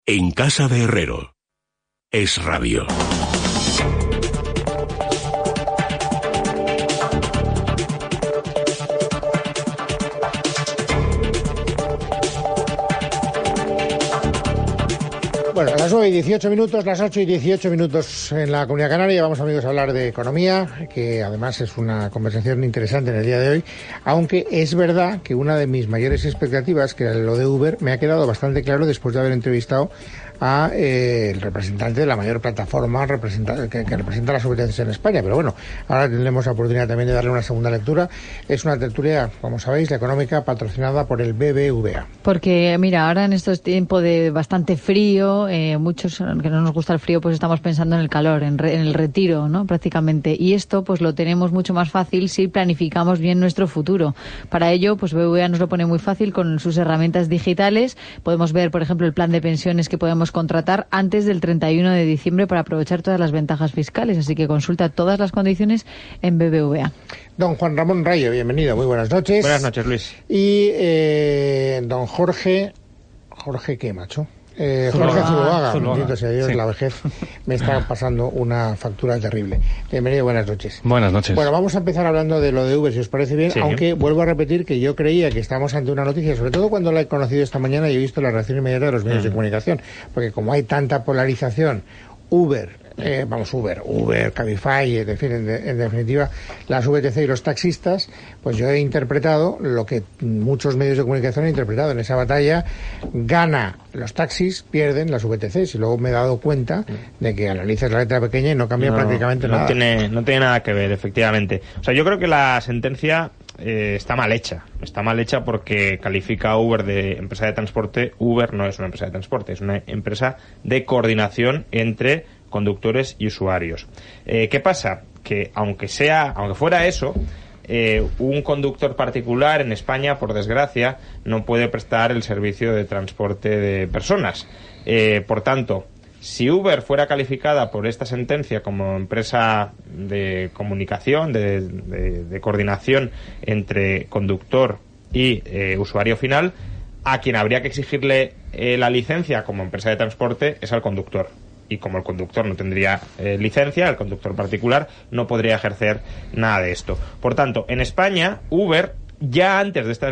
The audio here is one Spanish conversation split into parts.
En casa de Herrero. Es Radio. Bueno, a las 9:18, las 8:18 en la Comunidad Canaria. Vamos, amigos, a hablar de economía, que además es una conversación interesante en el día de hoy, aunque es verdad que una de mis mayores expectativas, que era lo de Uber, me ha quedado bastante claro después de haber entrevistado a el representante de la mayor plataforma que representa las VTCs en España. Pero bueno, ahora tendremos la oportunidad también de darle una segunda lectura. Es una tertulia, como sabéis, la económica, patrocinada por el BBVA. Porque, mira, ahora en estos tiempos de bastante frío, muchos que no nos gusta el frío, pues estamos pensando en el calor, en el retiro, ¿no? Prácticamente. Y esto, pues lo tenemos mucho más fácil si planificamos bien nuestro futuro. Para ello, pues BBVA nos lo pone muy fácil con sus herramientas digitales. Podemos ver, por ejemplo, el plan de pensiones que podemos contratar antes del 31 de diciembre para aprovechar todas las ventajas fiscales. Así que consulta todas las condiciones en BBVA. Don Juan Ramón Rayo, bienvenido. Muy buenas noches. Buenas noches, Luis. Y don Jorge... ¿Jorge qué, macho? Jorge Zuluaga, bendito sea Dios, sí. La vejez me está pasando una factura terrible. Bienvenido, buenas noches. Buenas noches. Bueno, vamos a empezar hablando de lo de Uber, si os parece bien, sí. Aunque vuelvo a repetir que yo creía que estábamos ante una noticia, sobre todo cuando la he conocido esta mañana y he visto la reacción inmediata de los medios de comunicación, porque como hay tanta polarización, Uber, Cabify, en fin, en definitiva, las VTC y los taxistas, pues yo he interpretado lo que muchos medios de comunicación han interpretado en esa batalla. Gana los taxis, pierden las VTCs, y luego me he dado cuenta de que analizas la letra pequeña y no cambia prácticamente nada. No tiene nada que ver, efectivamente. O sea, yo creo que la sentencia está mal hecha. Está mal hecha porque califica a Uber de empresa de transporte. Uber no es una empresa de transporte, es una empresa de coordinación entre conductores y usuarios. ¿Qué pasa? Que aunque fuera eso, un conductor particular en España, por desgracia, no puede prestar el servicio de transporte de personas. Por tanto, si Uber fuera calificada por esta sentencia como empresa de comunicación, de coordinación entre conductor y usuario final, a quien habría que exigirle la licencia como empresa de transporte es al conductor. Y como el conductor no tendría licencia, el conductor particular no podría ejercer nada de esto. Por tanto, en España, Uber, ya antes de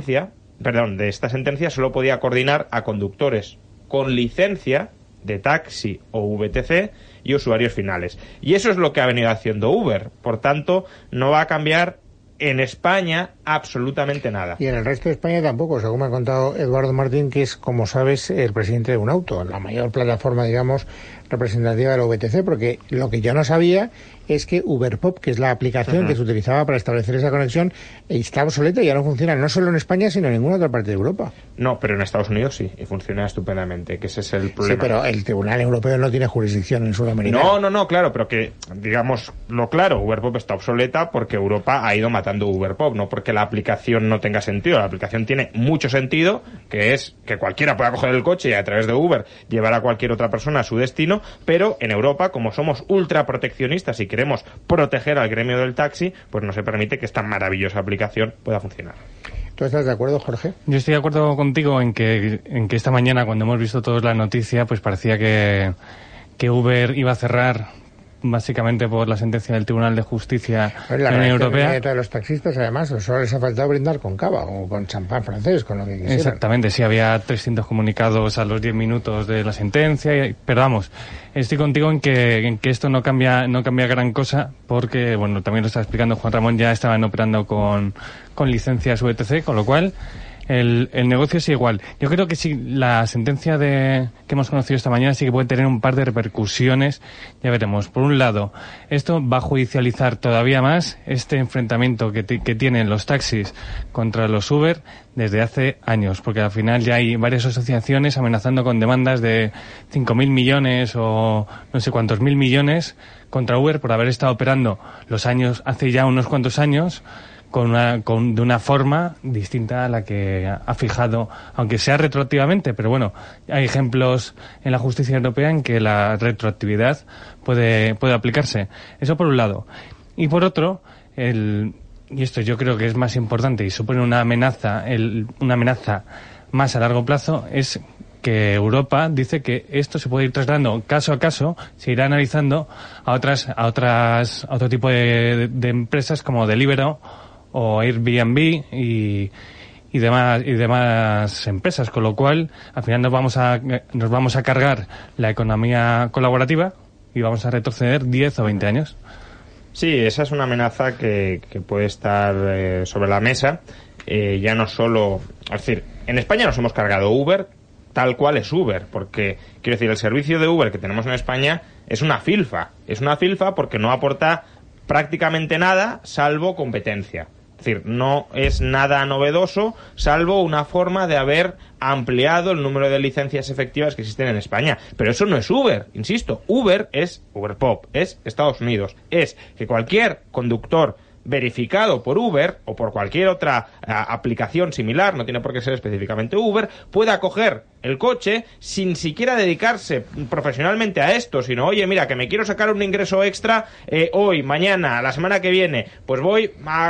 de esta sentencia, solo podía coordinar a conductores con licencia de taxi o VTC y usuarios finales. Y eso es lo que ha venido haciendo Uber. Por tanto, no va a cambiar en España absolutamente nada. Y en el resto de España tampoco, según me ha contado Eduardo Martín, que es, como sabes, el presidente de Unauto, la mayor plataforma, digamos, representativa de la VTC, porque lo que yo no sabía es que Uberpop, que es la aplicación que se utilizaba para establecer esa conexión, está obsoleta y ya no funciona, no solo en España, sino en ninguna otra parte de Europa. No, pero en Estados Unidos sí, y funciona estupendamente, que ese es el problema. Sí, pero el Tribunal Europeo no tiene jurisdicción en Sudamérica. No, claro, pero que, digamos, Uberpop está obsoleta porque Europa ha ido matando Uberpop, no porque la aplicación no tenga sentido. La aplicación tiene mucho sentido, que es que cualquiera pueda coger el coche y a través de Uber llevar a cualquier otra persona a su destino, pero en Europa, como somos ultra proteccionistas y queremos proteger al gremio del taxi, pues no se permite que esta maravillosa aplicación pueda funcionar. ¿Tú estás de acuerdo, Jorge? Yo estoy de acuerdo contigo en que esta mañana, cuando hemos visto todos la noticia, pues parecía que Uber iba a cerrar básicamente por la sentencia del Tribunal de Justicia de la Unión Europea. De los taxistas, además, solo les ha faltado brindar con cava o con champán francés, con lo que quisieran. Exactamente, sí, había 300 comunicados a los 10 minutos de la sentencia, pero vamos, estoy contigo en que esto no cambia gran cosa, porque, bueno, también lo está explicando Juan Ramón, ya estaban operando con licencias VTC, con lo cual el negocio es igual. Yo creo que sí, la sentencia que hemos conocido esta mañana sí que puede tener un par de repercusiones. Ya veremos. Por un lado, esto va a judicializar todavía más este enfrentamiento que tienen los taxis contra los Uber desde hace años, porque al final ya hay varias asociaciones amenazando con demandas de 5.000 millones o no sé cuántos mil millones contra Uber por haber estado operando hace ya unos cuantos años de una forma distinta a la que ha fijado, aunque sea retroactivamente, pero bueno, hay ejemplos en la justicia europea en que la retroactividad puede aplicarse. Eso por un lado. Y por otro, y esto yo creo que es más importante y supone una amenaza más a largo plazo, es que Europa dice que esto se puede ir trasladando caso a caso, se irá analizando a otro tipo de empresas como Deliveroo o Airbnb y demás empresas, con lo cual al final nos vamos a cargar la economía colaborativa y vamos a retroceder 10 o 20 años. Sí, esa es una amenaza que puede estar sobre la mesa. Ya no solo, es decir, en España nos hemos cargado Uber tal cual es Uber, porque quiero decir, el servicio de Uber que tenemos en España es una filfa porque no aporta prácticamente nada salvo competencia. Es decir, no es nada novedoso, salvo una forma de haber ampliado el número de licencias efectivas que existen en España. Pero eso no es Uber, insisto. Uber es Uberpop, es Estados Unidos. Es que cualquier conductor verificado por Uber o por cualquier otra aplicación similar, no tiene por qué ser específicamente Uber, pueda coger el coche sin siquiera dedicarse profesionalmente a esto, sino, oye, mira, que me quiero sacar un ingreso extra hoy, mañana, la semana que viene, pues voy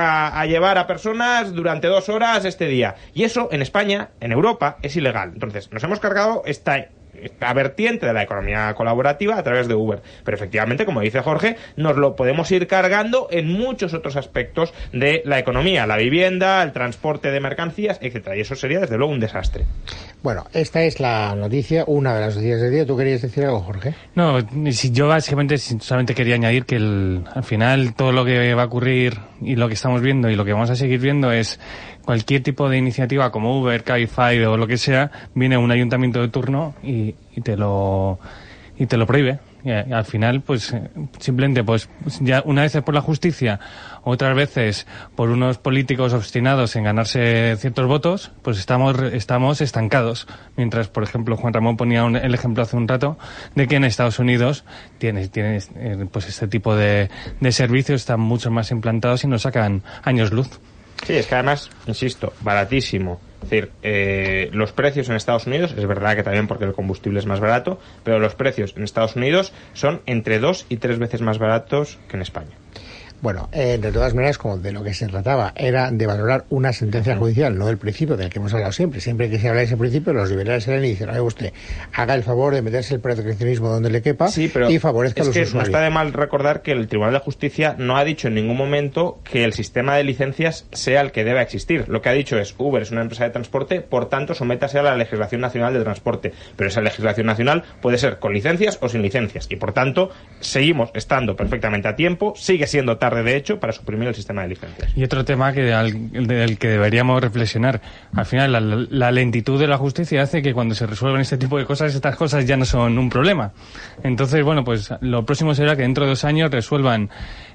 a llevar a personas durante 2 horas este día. Y eso en España, en Europa, es ilegal. Entonces, nos hemos cargado esta vertiente de la economía colaborativa a través de Uber. Pero efectivamente, como dice Jorge, nos lo podemos ir cargando en muchos otros aspectos de la economía, la vivienda, el transporte de mercancías, etcétera. Y eso sería, desde luego, un desastre. Bueno, esta es la noticia, una de las noticias del día. ¿Tú querías decir algo, Jorge? No, yo básicamente solamente quería añadir que al final todo lo que va a ocurrir y lo que estamos viendo y lo que vamos a seguir viendo es cualquier tipo de iniciativa como Uber, Cabify o lo que sea, viene un ayuntamiento de turno y te lo prohíbe. Y al final, pues simplemente, pues ya una vez por la justicia, otras veces por unos políticos obstinados en ganarse ciertos votos, pues estamos estancados. Mientras, por ejemplo, Juan Ramón ponía el ejemplo hace un rato de que en Estados Unidos tienes pues este tipo de servicios están mucho más implantados y nos sacan años luz. Sí, es que además, insisto, baratísimo. Es decir, los precios en Estados Unidos, es verdad que también porque el combustible es más barato, pero los precios en Estados Unidos son entre 2 y 3 veces más baratos que en España. Bueno, de todas maneras, como de lo que se trataba era de valorar una sentencia judicial, no el principio del que hemos hablado siempre. Siempre que se habla de ese principio, los liberales salen y dicen, oye, usted haga el favor de meterse el proteccionismo donde le quepa, sí, pero y favorezca a los usuarios. No está de mal recordar que el Tribunal de Justicia no ha dicho en ningún momento que el sistema de licencias sea el que deba existir. Lo que ha dicho es, Uber es una empresa de transporte, por tanto, sométase a la legislación nacional de transporte. Pero esa legislación nacional puede ser con licencias o sin licencias. Y, por tanto, seguimos estando perfectamente a tiempo, sigue siendo tarde de hecho para suprimir el sistema de licencias. Y otro tema del que deberíamos reflexionar, al final la lentitud de la justicia hace que cuando se resuelven este tipo de cosas, estas cosas ya no son un problema. Entonces, bueno, pues lo próximo será que dentro de 2 años resuelvan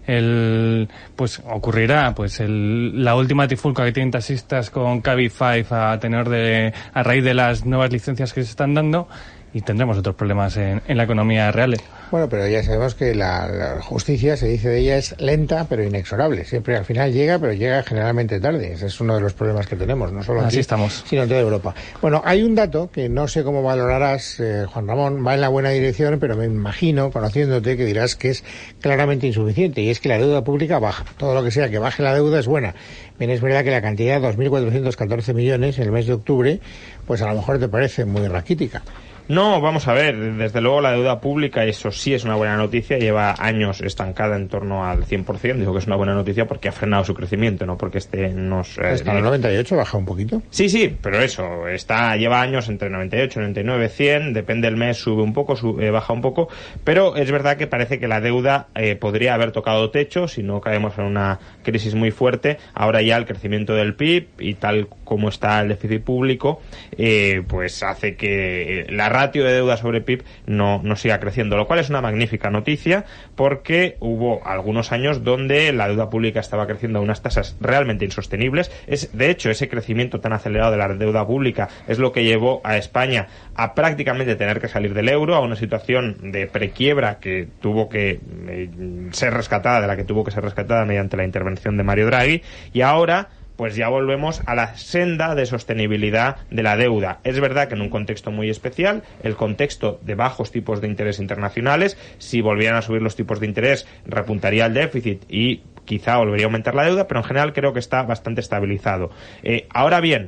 ocurrirá la última trifulca que tienen taxistas con Cabify a raíz de las nuevas licencias que se están dando, y tendremos otros problemas en la economía real. Bueno, pero ya sabemos que la justicia, se dice de ella, es lenta pero inexorable. Siempre al final llega, pero llega generalmente tarde. Ese es uno de los problemas que tenemos, no solo aquí, sino en toda Europa. Bueno, hay un dato que no sé cómo valorarás, Juan Ramón, va en la buena dirección, pero me imagino, conociéndote, que dirás que es claramente insuficiente, y es que la deuda pública baja. Todo lo que sea que baje la deuda es buena. Bien, es verdad que la cantidad de 2.414 millones en el mes de octubre, pues a lo mejor te parece muy raquítica. No, vamos a ver, desde luego la deuda pública, eso sí es una buena noticia, lleva años estancada en torno al 100%, digo que es una buena noticia porque ha frenado su crecimiento, no porque hasta el 98 baja un poquito. Sí, pero eso, lleva años entre 98, 99, 100, depende del mes, sube un poco, baja un poco, pero es verdad que parece que la deuda podría haber tocado techo si no caemos en una crisis muy fuerte. Ahora ya el crecimiento del PIB y tal como está el déficit público, pues hace que la ratio de deuda sobre PIB no siga creciendo, lo cual es una magnífica noticia porque hubo algunos años donde la deuda pública estaba creciendo a unas tasas realmente insostenibles. De hecho, ese crecimiento tan acelerado de la deuda pública es lo que llevó a España a prácticamente tener que salir del euro, a una situación de prequiebra que tuvo que ser rescatada, de la que tuvo que ser rescatada mediante la intervención de Mario Draghi, y ahora pues ya volvemos a la senda de sostenibilidad de la deuda. Es verdad que en un contexto muy especial, el contexto de bajos tipos de interés internacionales, si volvieran a subir los tipos de interés, repuntaría el déficit y quizá volvería a aumentar la deuda, pero en general creo que está bastante estabilizado. Ahora bien,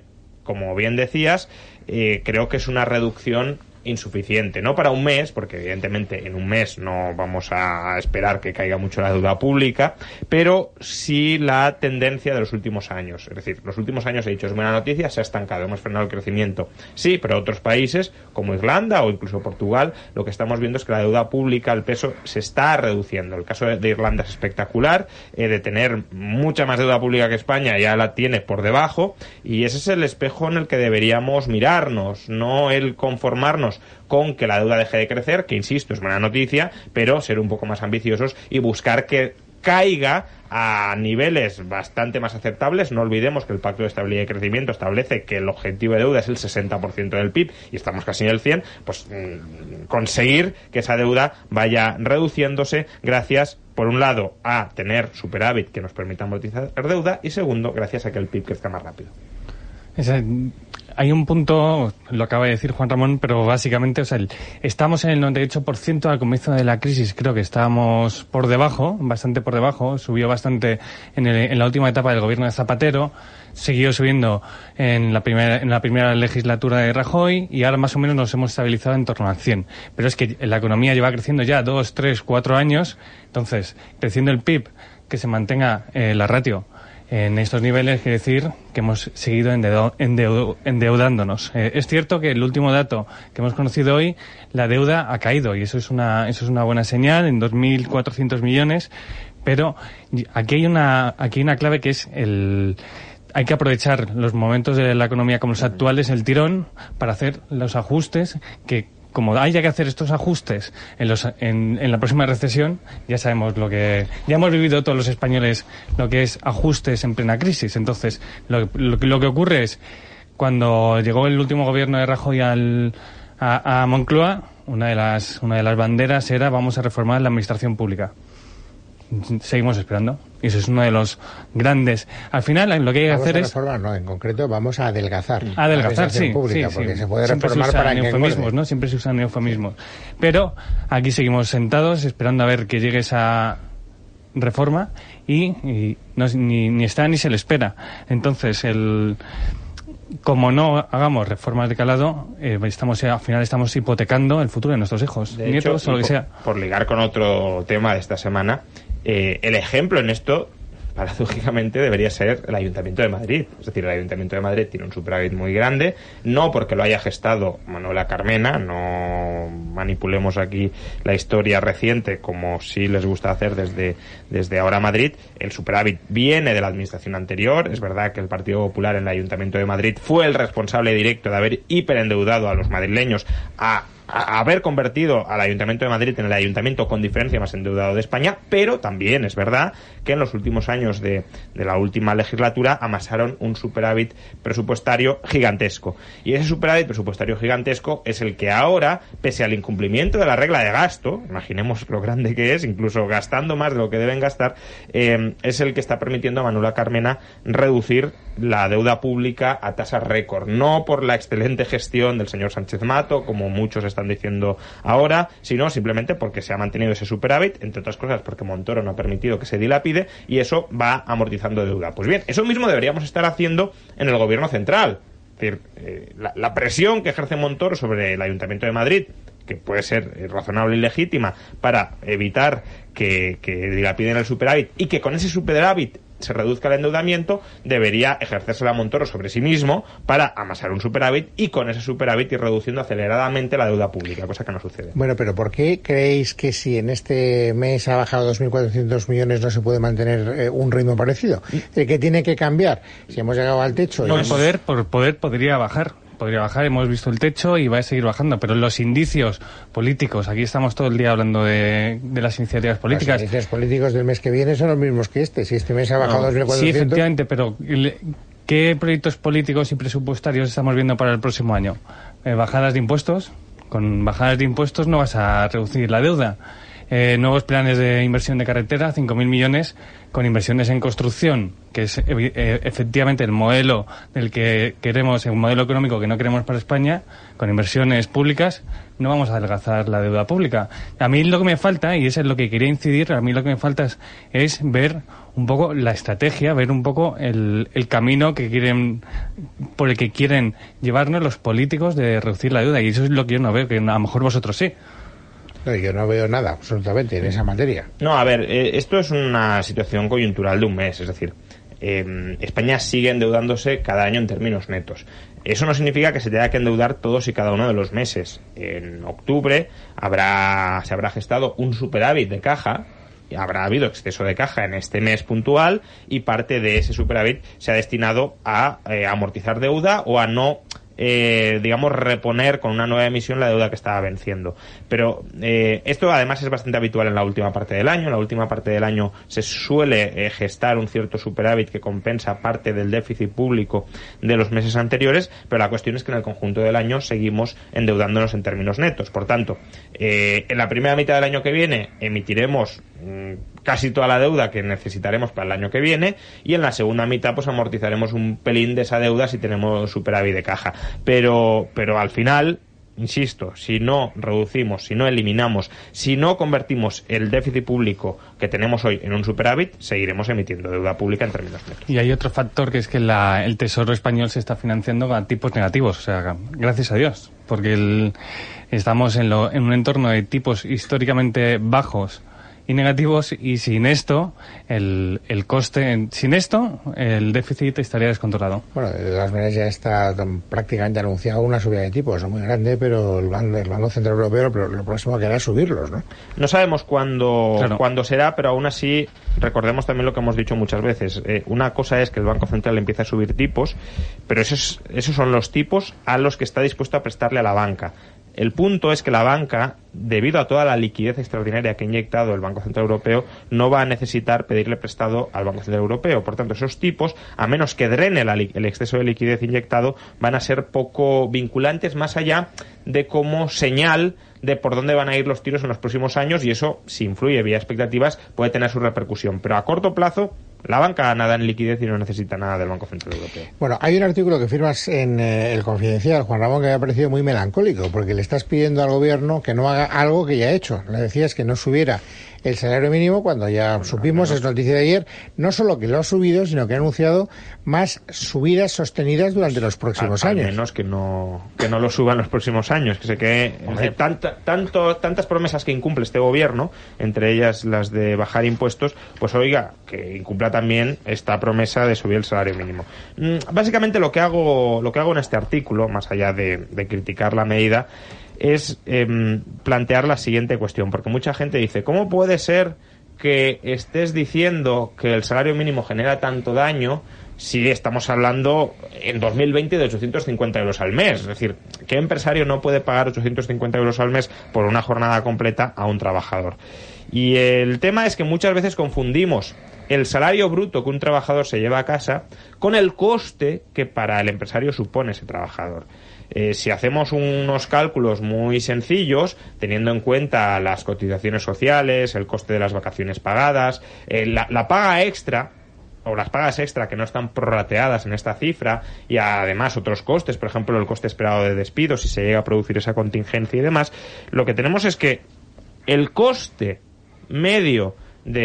como bien decías, creo que es una reducción insuficiente, no para un mes, porque evidentemente en un mes no vamos a esperar que caiga mucho la deuda pública, pero sí la tendencia de los últimos años. Es decir, los últimos años, he dicho, es buena noticia, se ha estancado, hemos frenado el crecimiento. Sí, pero otros países, como Irlanda o incluso Portugal, lo que estamos viendo es que la deuda pública, el peso, se está reduciendo. El caso de Irlanda es espectacular, de tener mucha más deuda pública que España, ya la tiene por debajo, y ese es el espejo en el que deberíamos mirarnos, no el conformarnos con que la deuda deje de crecer, que insisto, es buena noticia, pero ser un poco más ambiciosos y buscar que caiga a niveles bastante más aceptables. No olvidemos que el Pacto de Estabilidad y Crecimiento establece que el objetivo de deuda es el 60% del PIB y estamos casi en el 100%, pues conseguir que esa deuda vaya reduciéndose gracias, por un lado, a tener superávit que nos permita amortizar deuda y segundo, gracias a que el PIB crezca más rápido. Hay un punto, lo acaba de decir Juan Ramón, pero básicamente, estamos en el 98% al comienzo de la crisis. Creo que estábamos por debajo, bastante por debajo. Subió bastante en la última etapa del gobierno de Zapatero. Siguió subiendo en la primera legislatura de Rajoy y ahora más o menos nos hemos estabilizado en torno al 100. Pero es que la economía lleva creciendo ya 2, 3, 4 años. Entonces, creciendo el PIB, que se mantenga la ratio en estos niveles, quiere decir que hemos seguido endeudándonos. Es cierto que el último dato que hemos conocido hoy, la deuda ha caído y eso es una buena señal, en 2.400 millones, pero aquí hay una clave que es hay que aprovechar los momentos de la economía como los actuales, el tirón, para hacer los ajustes que, como haya que hacer estos ajustes en la próxima recesión, ya sabemos ya hemos vivido todos los españoles lo que es ajustes en plena crisis. Entonces, lo que ocurre es, cuando llegó el último gobierno de Rajoy a Moncloa, una de las banderas era: vamos a reformar la administración pública. Seguimos esperando. Y eso es uno de los grandes. Al final, lo que hay que hacer es... reformar, no, en concreto, vamos a adelgazar. Adelgazar, sí. Pública, Sí, porque sí. se puede Siempre reformar se usan para que eufemismos, engorde. ¿no? Siempre se usan eufemismos. Pero aquí seguimos sentados esperando a ver que llegue esa reforma y no, ni está ni se le espera. Entonces, como no hagamos reformas de calado, al final estamos hipotecando el futuro de nuestros hijos, de nietos hecho, o lo que sea. Por ligar con otro tema de esta semana, el ejemplo en esto, paradójicamente, debería ser el Ayuntamiento de Madrid. Es decir, el Ayuntamiento de Madrid tiene un superávit muy grande, no porque lo haya gestado Manuela Carmena, no manipulemos aquí la historia reciente como sí les gusta hacer desde Ahora Madrid. El superávit viene de la administración anterior. Es verdad que el Partido Popular en el Ayuntamiento de Madrid fue el responsable directo de haber hiperendeudado a los madrileños, a haber convertido al Ayuntamiento de Madrid en el ayuntamiento con diferencia más endeudado de España, pero también es verdad que en los últimos años de la última legislatura amasaron un superávit presupuestario gigantesco. Y ese superávit presupuestario gigantesco es el que ahora, pese al incumplimiento de la regla de gasto, imaginemos lo grande que es, incluso gastando más de lo que deben gastar, es el que está permitiendo a Manuela Carmena reducir la deuda pública a tasas récord. No por la excelente gestión del señor Sánchez Mato, como muchos están diciendo ahora, sino simplemente porque se ha mantenido ese superávit, entre otras cosas porque Montoro no ha permitido que se dilapide, y eso va amortizando deuda. Pues bien, eso mismo deberíamos estar haciendo en el gobierno central. Es decir, la presión que ejerce Montoro sobre el Ayuntamiento de Madrid, que puede ser razonable y legítima, para evitar que dilapiden el superávit y que con ese superávit se reduzca el endeudamiento, debería ejercerse la Montoro sobre sí mismo para amasar un superávit y con ese superávit ir reduciendo aceleradamente la deuda pública, cosa que no sucede. Bueno, pero ¿por qué creéis que si en este mes ha bajado 2.400 millones no se puede mantener un ritmo parecido? ¿Qué tiene que cambiar? Si hemos llegado al techo... Por poder podría bajar, hemos visto el techo y va a seguir bajando, pero los indicios políticos, aquí estamos todo el día hablando de las iniciativas políticas. Los indicios políticos del mes que viene son los mismos que este. Si este mes ha bajado 2.400... Sí, efectivamente, pero ¿qué proyectos políticos y presupuestarios estamos viendo para el próximo año? Bajadas de impuestos. Con bajadas de impuestos no vas a reducir la deuda. nuevos planes de inversión de carretera, 5.000 millones, con inversiones en construcción, que es efectivamente el modelo del que queremos, un modelo económico que no queremos para España, con inversiones públicas, no vamos a adelgazar la deuda pública. A mí lo que me falta, y eso es lo que quería incidir, a mí lo que me falta es ver un poco la estrategia, ver un poco el camino que quieren, por el que quieren llevarnos los políticos de reducir la deuda, y eso es lo que yo no veo, que a lo mejor vosotros sí. No, yo no veo nada absolutamente en esa materia. No, a ver, esto es una situación coyuntural de un mes, es decir, España sigue endeudándose cada año en términos netos. Eso no significa que se tenga que endeudar todos y cada uno de los meses. En octubre se habrá gestado un superávit de caja, habrá habido exceso de caja en este mes puntual, y parte de ese superávit se ha destinado a amortizar deuda o a no reponer con una nueva emisión la deuda que estaba venciendo. Pero esto además es bastante habitual en la última parte del año. En la última parte del año se suele gestar un cierto superávit que compensa parte del déficit público de los meses anteriores, pero la cuestión es que en el conjunto del año seguimos endeudándonos en términos netos. Por tanto, en la primera mitad del año que viene emitiremos casi toda la deuda que necesitaremos para el año que viene, y en la segunda mitad pues amortizaremos un pelín de esa deuda si tenemos superávit de caja. Pero al final, insisto, si no reducimos, si no eliminamos, si no convertimos el déficit público que tenemos hoy en un superávit, seguiremos emitiendo deuda pública en términos netos. Y hay otro factor, que es que el Tesoro español se está financiando a tipos negativos, o sea, gracias a Dios, porque estamos en un entorno de tipos históricamente bajos y negativos, y sin esto el coste, sin esto el déficit estaría descontrolado. Bueno, de todas maneras ya está prácticamente anunciado una subida de tipos, no muy grande, pero el Banco Central Europeo lo próximo que hará es subirlos, ¿no? No sabemos cuándo será, pero aún así recordemos también lo que hemos dicho muchas veces. Una cosa es que el Banco Central empiece a subir tipos, pero esos son los tipos a los que está dispuesto a prestarle a la banca. El punto es que la banca, debido a toda la liquidez extraordinaria que ha inyectado el Banco Central Europeo, no va a necesitar pedirle prestado al Banco Central Europeo. Por tanto, esos tipos, a menos que drene el exceso de liquidez inyectado, van a ser poco vinculantes, más allá de como señal de por dónde van a ir los tiros en los próximos años, y eso, si influye vía expectativas, puede tener su repercusión. Pero a corto plazo, la banca nada en liquidez y no necesita nada del Banco Central Europeo. Bueno, hay un artículo que firmas en El Confidencial, Juan Ramón, que me ha parecido muy melancólico, porque le estás pidiendo al gobierno que no haga algo que ya ha hecho. Le decías que no subiera el salario mínimo cuando ya supimos, es noticia de ayer, no solo que lo ha subido, sino que ha anunciado más subidas sostenidas durante los próximos años. Al menos que no lo suba en los próximos años, que se quede tantas promesas que incumple este gobierno, entre ellas las de bajar impuestos, pues oiga, que incumpla también esta promesa de subir el salario mínimo. Básicamente lo que hago en este artículo, más allá de criticar la medida, es plantear la siguiente cuestión, porque mucha gente dice, ¿cómo puede ser que estés diciendo que el salario mínimo genera tanto daño si estamos hablando en 2020 de 850 euros al mes? Es decir, ¿qué empresario no puede pagar 850 euros al mes por una jornada completa a un trabajador? Y el tema es que muchas veces confundimos el salario bruto que un trabajador se lleva a casa con el coste que para el empresario supone ese trabajador. Si hacemos unos cálculos muy sencillos, teniendo en cuenta las cotizaciones sociales, el coste de las vacaciones pagadas, la paga extra, o las pagas extra que no están prorrateadas en esta cifra, y además otros costes, por ejemplo el coste esperado de despido si se llega a producir esa contingencia y demás, lo que tenemos es que el coste medio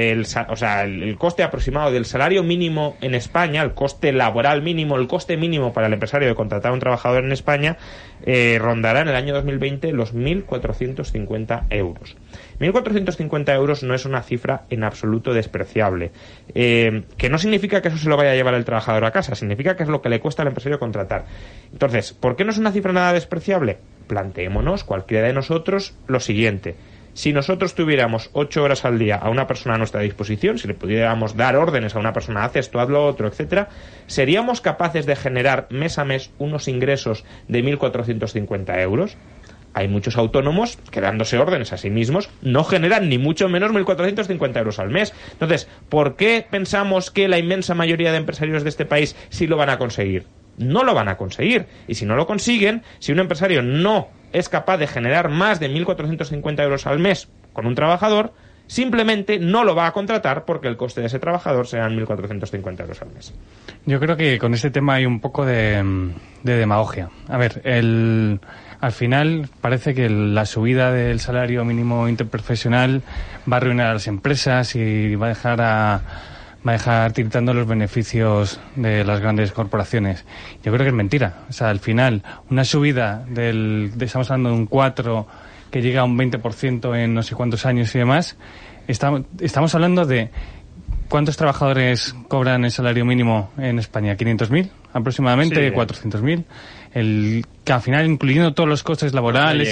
el coste aproximado del salario mínimo en España, el coste laboral mínimo, el coste mínimo para el empresario de contratar a un trabajador en España, rondará en el año 2020 los 1.450 euros. 1.450 euros no es una cifra en absoluto despreciable, que no significa que eso se lo vaya a llevar el trabajador a casa, significa que es lo que le cuesta al empresario contratar. Entonces, ¿por qué no es una cifra nada despreciable? Planteémonos, cualquiera de nosotros, lo siguiente. Si nosotros tuviéramos 8 horas al día a una persona a nuestra disposición, si le pudiéramos dar órdenes a una persona, haz esto, haz lo otro, etcétera, ¿seríamos capaces de generar mes a mes unos ingresos de 1.450 euros? Hay muchos autónomos que, dándose órdenes a sí mismos, no generan ni mucho menos 1.450 euros al mes. Entonces, ¿por qué pensamos que la inmensa mayoría de empresarios de este país sí lo van a conseguir? No lo van a conseguir. Y si no lo consiguen, si un empresario no es capaz de generar más de 1.450 euros al mes con un trabajador, simplemente no lo va a contratar porque el coste de ese trabajador sean 1.450 euros al mes. Yo creo que con este tema hay un poco de demagogia. A ver, al final parece que la subida del salario mínimo interprofesional va a arruinar a las empresas y va a dejar tiritando los beneficios de las grandes corporaciones. Yo creo que es mentira. O sea, al final, una subida estamos hablando de un 4 que llega a un 20% en no sé cuántos años y demás. Estamos hablando de ¿cuántos trabajadores cobran el salario mínimo en España? ¿500.000 aproximadamente? Sí. ¿400.000? Que al final, incluyendo todos los costes laborales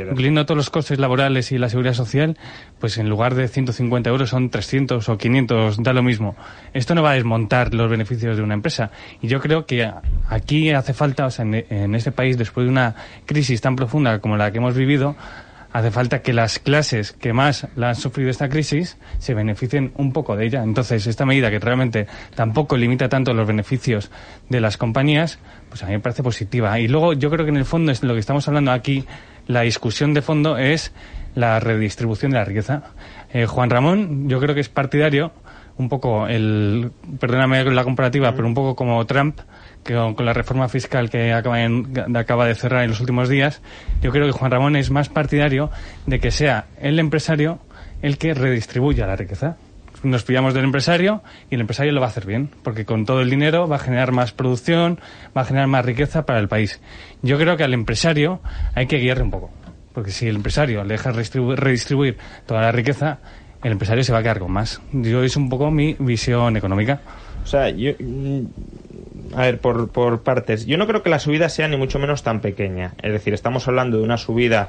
y la seguridad social, pues en lugar de 150 euros son 300 o 500, da lo mismo. Esto no va a desmontar los beneficios de una empresa. Y yo creo que aquí hace falta, o sea, en este país, después de una crisis tan profunda como la que hemos vivido, hace falta que las clases que más la han sufrido esta crisis se beneficien un poco de ella. Entonces, esta medida que realmente tampoco limita tanto los beneficios de las compañías, pues a mí me parece positiva. Y luego yo creo que en el fondo es lo que estamos hablando aquí, la discusión de fondo es la redistribución de la riqueza. Juan Ramón, yo creo que es partidario, un poco perdóname la comparativa, pero un poco como Trump, que con la reforma fiscal que acaba de cerrar en los últimos días. Yo creo que Juan Ramón es más partidario de que sea el empresario el que redistribuya la riqueza. Nos pillamos del empresario y el empresario lo va a hacer bien, porque con todo el dinero va a generar más producción, va a generar más riqueza para el país. Yo creo que al empresario hay que guiarle un poco, porque si el empresario le deja redistribuir toda la riqueza, el empresario se va a quedar con más. Es un poco mi visión económica. O sea, a ver, por partes. Yo no creo que la subida sea ni mucho menos tan pequeña. Es decir, estamos hablando de una subida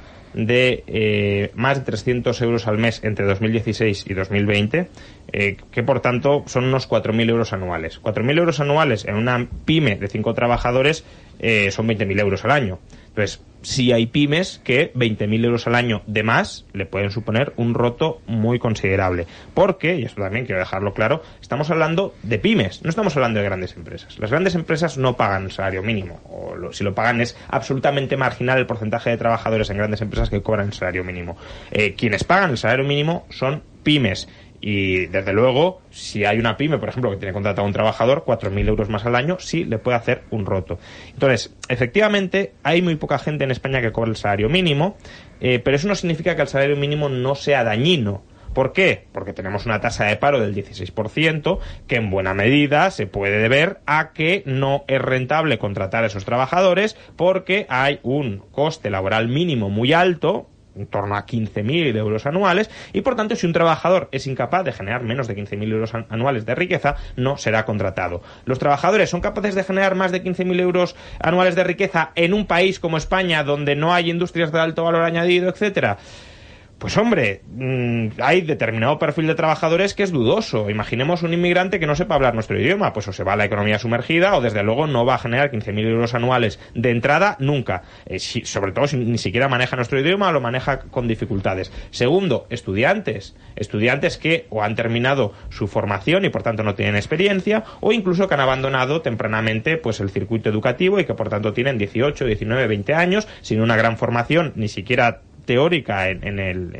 de más de 300 euros al mes entre 2016 y 2020, que por tanto son unos 4.000 euros anuales. 4.000 euros anuales en una pyme de 5 trabajadores son 20.000 euros al año. Entonces, sí hay pymes que 20.000 euros al año de más le pueden suponer un roto muy considerable. Porque, y esto también quiero dejarlo claro, estamos hablando de pymes, no estamos hablando de grandes empresas. Las grandes empresas no pagan salario mínimo, o si lo pagan es absolutamente marginal el porcentaje de trabajadores en grandes empresas que cobran el salario mínimo. Quienes pagan el salario mínimo son pymes. Y desde luego, si hay una pyme, por ejemplo, que tiene contratado a un trabajador, 4.000 euros más al año, sí le puede hacer un roto. Entonces, efectivamente, hay muy poca gente en España que cobra el salario mínimo, pero eso no significa que el salario mínimo no sea dañino. ¿Por qué? Porque tenemos una tasa de paro del 16%, que en buena medida se puede deber a que no es rentable contratar a esos trabajadores porque hay un coste laboral mínimo muy alto, en torno a 15.000 euros anuales, y por tanto, si un trabajador es incapaz de generar menos de 15.000 euros anuales de riqueza, no será contratado. ¿Los trabajadores son capaces de generar más de 15.000 euros anuales de riqueza en un país como España, donde no hay industrias de alto valor añadido, etcétera? Pues hombre, hay determinado perfil de trabajadores que es dudoso. Imaginemos un inmigrante que no sepa hablar nuestro idioma, pues o se va a la economía sumergida o desde luego no va a generar 15.000 euros anuales de entrada nunca. Sobre todo si ni siquiera maneja nuestro idioma o lo maneja con dificultades. Segundo, estudiantes que o han terminado su formación y por tanto no tienen experiencia, o incluso que han abandonado tempranamente pues el circuito educativo y que por tanto tienen 18, 19, 20 años sin una gran formación, ni siquiera teórica en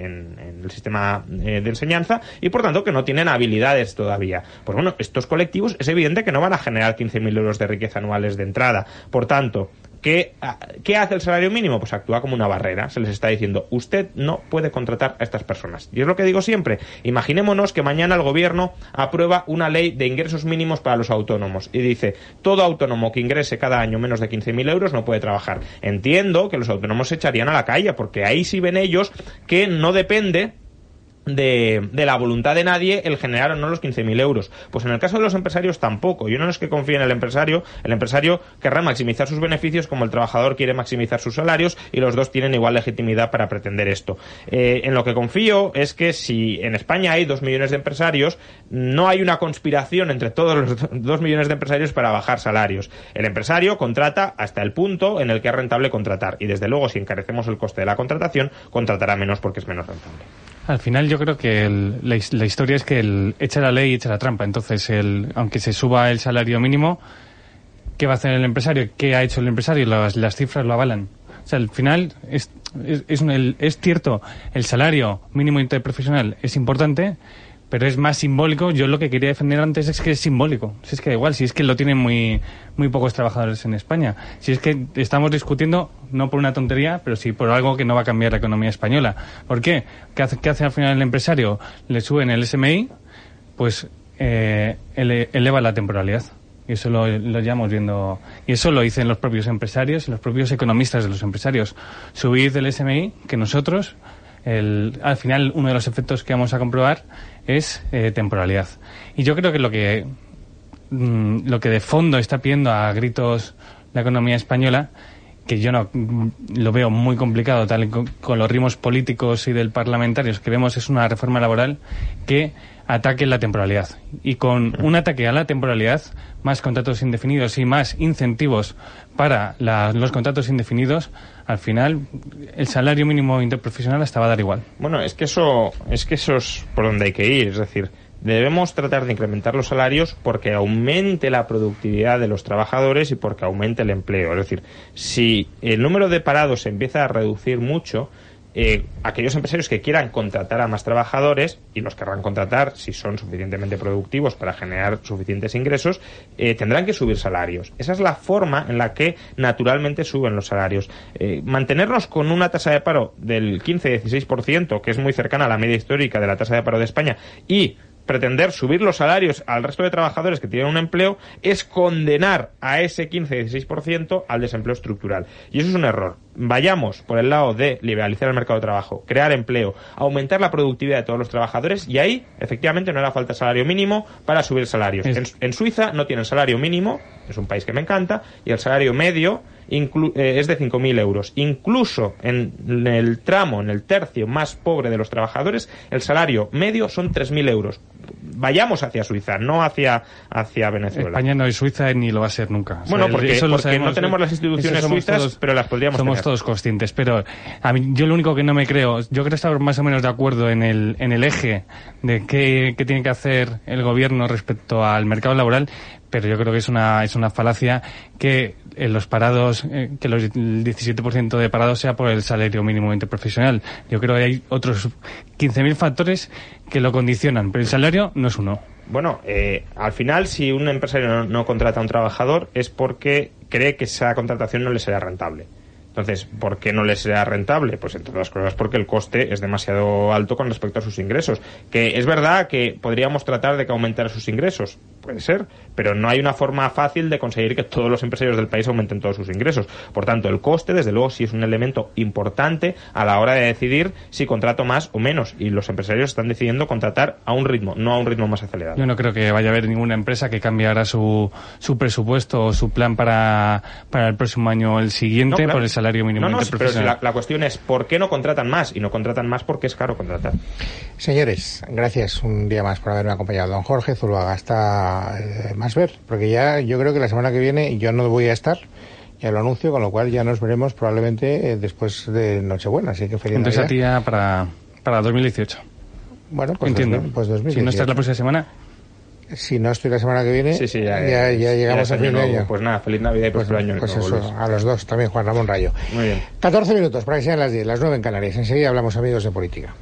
el sistema de enseñanza, y por tanto que no tienen habilidades todavía. Pues bueno, estos colectivos es evidente que no van a generar 15.000 euros de riqueza anuales de entrada. Por tanto, ¿qué hace el salario mínimo? Pues actúa como una barrera. Se les está diciendo, usted no puede contratar a estas personas. Y es lo que digo siempre. Imaginémonos que mañana el gobierno aprueba una ley de ingresos mínimos para los autónomos y dice, todo autónomo que ingrese cada año menos de 15.000 euros no puede trabajar. Entiendo que los autónomos se echarían a la calle, porque ahí sí ven ellos que no depende de la voluntad de nadie el generar o no los 15.000 euros. Pues en el caso de los empresarios tampoco. Yo no es que confíe en el empresario querrá maximizar sus beneficios como el trabajador quiere maximizar sus salarios, y los dos tienen igual legitimidad para pretender esto. En lo que confío es que si en España hay 2 millones de empresarios, no hay una conspiración entre todos los 2 millones de empresarios para bajar salarios. El empresario contrata hasta el punto en el que es rentable contratar, y desde luego si encarecemos el coste de la contratación, contratará menos porque es menos rentable. Al final yo creo que la historia es que echa la ley y echa la trampa. Entonces, aunque se suba el salario mínimo, ¿qué va a hacer el empresario? ¿Qué ha hecho el empresario? Las cifras lo avalan. O sea, al final es cierto, el salario mínimo interprofesional es importante, pero es más simbólico. Yo lo que quería defender antes es que es simbólico. Si es que da igual, si es que lo tienen muy pocos trabajadores en España. Si es que estamos discutiendo, no por una tontería, pero sí por algo que no va a cambiar la economía española. ¿Por qué? ¿Qué hace al final el empresario? Le suben el SMI, pues eleva la temporalidad. Y eso lo llevamos viendo. Y eso lo dicen los propios empresarios y los propios economistas de los empresarios. Subid el SMI, que nosotros, al final, uno de los efectos que vamos a comprobar es temporalidad. Y yo creo que lo que de fondo está pidiendo a gritos la economía española, que yo no lo veo muy complicado, tal con los ritmos políticos y del parlamentarios que vemos, es una reforma laboral que ataque la temporalidad. Y con un ataque a la temporalidad, más contratos indefinidos y más incentivos para los contratos indefinidos, al final el salario mínimo interprofesional hasta va a dar igual. Bueno, es que eso es por donde hay que ir. Es decir, debemos tratar de incrementar los salarios porque aumente la productividad de los trabajadores y porque aumente el empleo. Es decir, si el número de parados se empieza a reducir mucho, aquellos empresarios que quieran contratar a más trabajadores, y los querrán contratar si son suficientemente productivos para generar suficientes ingresos, tendrán que subir salarios. Esa es la forma en la que naturalmente suben los salarios. Mantenernos con una tasa de paro del 15-16%, que es muy cercana a la media histórica de la tasa de paro de España, y pretender subir los salarios al resto de trabajadores que tienen un empleo, es condenar a ese 15-16% al desempleo estructural. Y eso es un error. Vayamos por el lado de liberalizar el mercado de trabajo, crear empleo, aumentar la productividad de todos los trabajadores, y ahí, efectivamente, no hará falta salario mínimo para subir salarios. En Suiza no tienen salario mínimo, es un país que me encanta, y el salario medio es de 5.000 euros. Incluso en el tramo, en el tercio más pobre de los trabajadores, el salario medio son 3.000 euros. Vayamos hacia Suiza, no hacia Venezuela. España no es Suiza ni lo va a ser nunca. Bueno, porque no tenemos las instituciones suizas, todos, pero las podríamos tener. Somos todos conscientes, pero a mí, yo lo único que no me creo, yo creo estar más o menos de acuerdo en el eje de qué tiene que hacer el gobierno respecto al mercado laboral, pero yo creo que es una falacia que los parados, que el 17% de parados sea por el salario mínimo interprofesional. Yo creo que hay otros 15.000 factores que lo condicionan, pero el salario no es uno. Bueno, al final, si un empresario no contrata a un trabajador es porque cree que esa contratación no le será rentable. Entonces, ¿por qué no le será rentable? Pues entre otras cosas porque el coste es demasiado alto con respecto a sus ingresos. Que es verdad que podríamos tratar de que aumentara sus ingresos, puede ser, pero no hay una forma fácil de conseguir que todos los empresarios del país aumenten todos sus ingresos. Por tanto, el coste, desde luego, sí es un elemento importante a la hora de decidir si contrato más o menos. Y los empresarios están decidiendo contratar a un ritmo, no a un ritmo más acelerado. Yo no creo que vaya a haber ninguna empresa que cambie ahora su presupuesto o su plan para el próximo año o el siguiente, no, claro, por el salario mínimo interprofesional. Pero si la cuestión es ¿por qué no contratan más? Y no contratan más porque es caro contratar. Señores, gracias un día más por haberme acompañado. Don Jorge Zuluaga, hasta más ver, porque ya yo creo que la semana que viene yo no voy a estar, ya lo anuncio, con lo cual ya nos veremos probablemente después de Nochebuena, así que feliz Entonces Navidad. A ti ya para 2018. Bueno, pues entiendo. Pues 2018. Si no estás la próxima semana. Si no estoy la semana que viene, sí, ya llegamos a fin de año. Pues nada, feliz Navidad y próspero año. Pues eso, a los dos también, Juan Ramón Rayo. Muy bien. 14 minutos para que sean las 10, las 9 en Canarias. Enseguida hablamos, amigos, de política.